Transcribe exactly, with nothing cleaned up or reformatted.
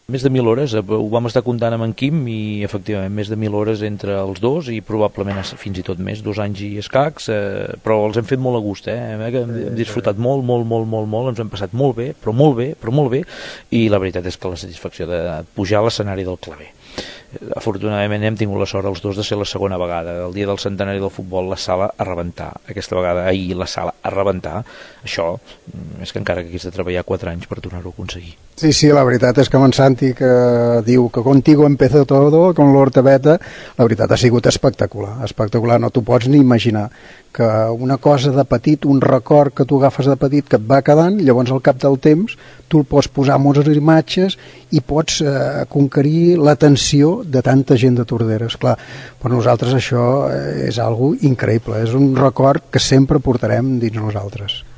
Més de mil hores, ho vam estar comptant amb en Quim i efectivament més de mil hores entre els dos i probablement fins i tot més, dos anys i escacs, eh, però els hem fet molt a gust, eh? Hem disfrutat molt, molt, molt, molt, molt, ens hem passat molt bé, però molt bé, però molt bé, i la veritat és que la satisfacció de pujar a l'escenari del Claver. Afortunadament hem tingut la sort els dos de ser la segona vegada, el dia del centenari del futbol la sala a rebentar, aquesta vegada ahir la sala a rebentar, això és que encara que hagués de treballar quatre anys per tornar-ho a aconseguir. Sí, sí, la veritat és que amb en Santi que diu que contigo empezó todo con l'Hortebeta, la veritat ha sigut espectacular, espectacular, no t'ho pots ni imaginar, que una cosa de petit, un record que tu agafes de petit que et va quedant, llavors al cap del temps tu el pots posar en unes imatges i pots eh, conquerir l'atenció de tanta gent de Tordera. Esclar, per nosaltres això és algo increïble, és un record que sempre portarem dins nosaltres.